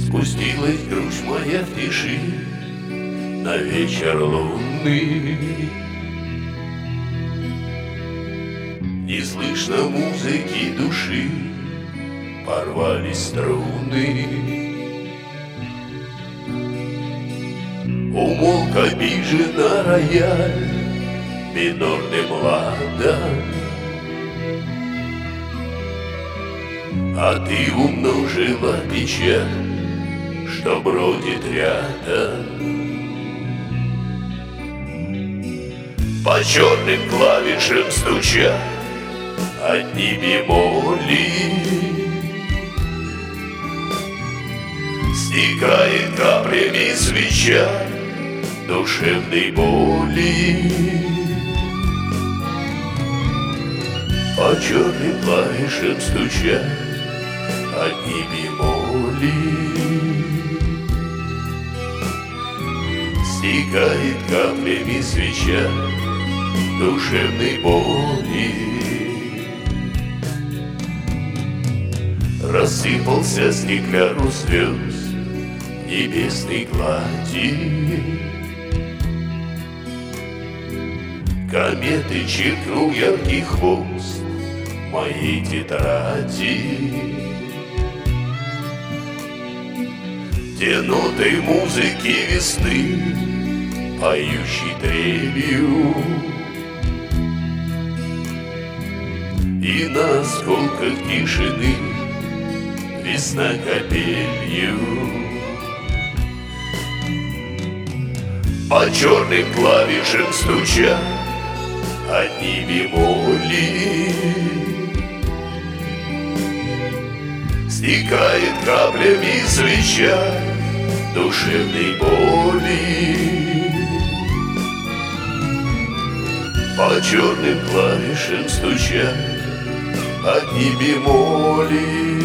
Спустилась грусть моя в тиши на вечер лунный. Не слышно музыки души, порвались струны. Умолк обиженно рояль минорным ладом, а ты умножила печаль, что бродит рядом. По черным клавишам стуча одни бемоли, стекает каплями свеча душевной боли. По черным клавишам стуча одни бемоли, стекает каплями свеча душевной боли. Рассыпался стекляру звезд небесной глади, кометы чиркнул яркий хвост моей тетради. Те ноты музыки весны, поющей трелью, и на осколках тишины весна капелью. По черным клавишам стуча одни бемоли, стекает каплями свеча душевной боли. По черным клавишам стуча одни бемоли,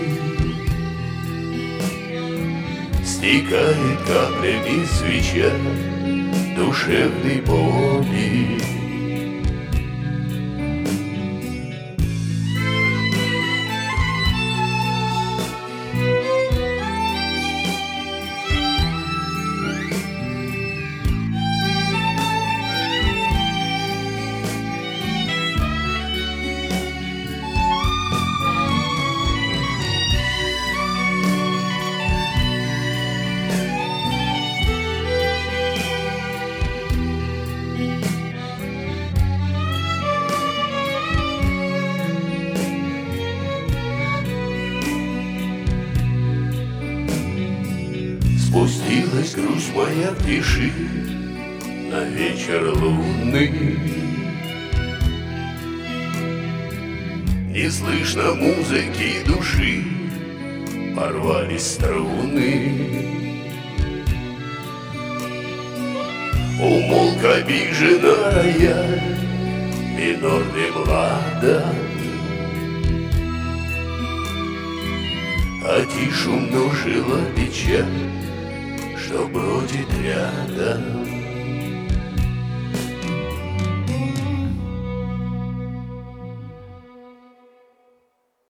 стекает каплями свеча душевной боли. Спустилась грусть моя в тиши на вечер лунный. Не слышно музыки души, порвались струны. Умолк обиженно рояль минорным ладом, а тишь умножила печаль, что бродит рядом.